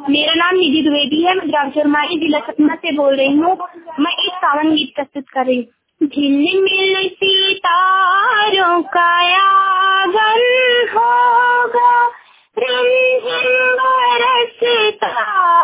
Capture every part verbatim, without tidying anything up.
मेरा नाम निधि द्विवेदी है। मैं ग्राम चरमाई जिला सतना से बोल रही हूँ। मैं एक सावन गीत प्रस्तुत कर रही हूँ। झिलमिल सितारों का आगन होगा, रिमझिम बरसता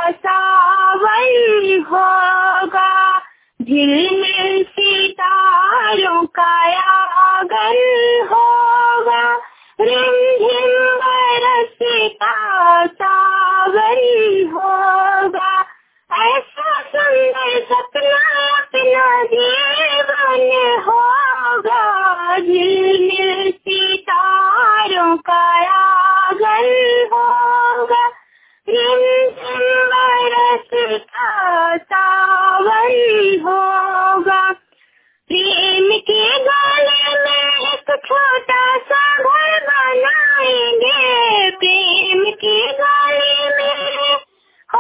सावन होगा। झिलमिल सितारों का आगन होगा, रिमझिम बरसता सावन होगा। ऐसा सुंदर सपना अपना जीवन होगा। झिलमिल सितारों का आगन होगा, रिमझिम बरसता सावन होगा। प्रेम के गले में एक छोटा सा घर बनाएंगे। प्रेम के गले में हो,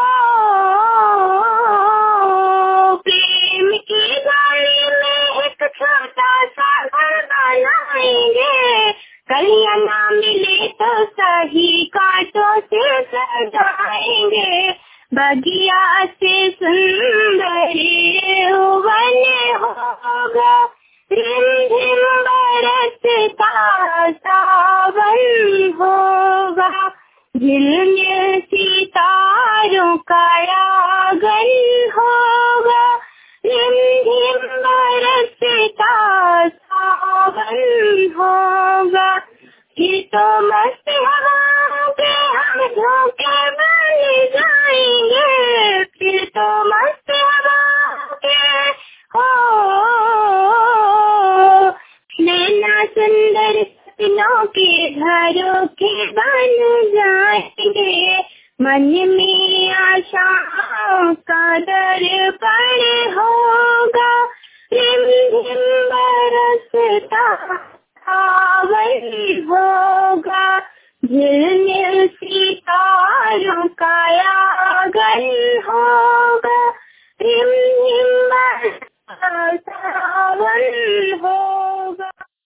प्रेम के गले में एक छोटा सा घर बनाएंगे। कलियां ना मिले तो सही कांटों से सजाएंगे। बगिया से सुंदर वन होगा, रिमझिम बरसता सावन होगा। झिलमिल सितारों का आगन होगा, रिमझिम बरसता सावन होगा। फिर तो मस्त हवाओं के हम झोंके बन जाएंगे। फिर तो मस्त हवाओं के हो, नैना सुंदर सपनों के घरों के बन जाएंगे। मन में आशाओं का दर्पण होगा, रिमझिम बरसता सावन होगा। झिलमिल सितारों का आगन हो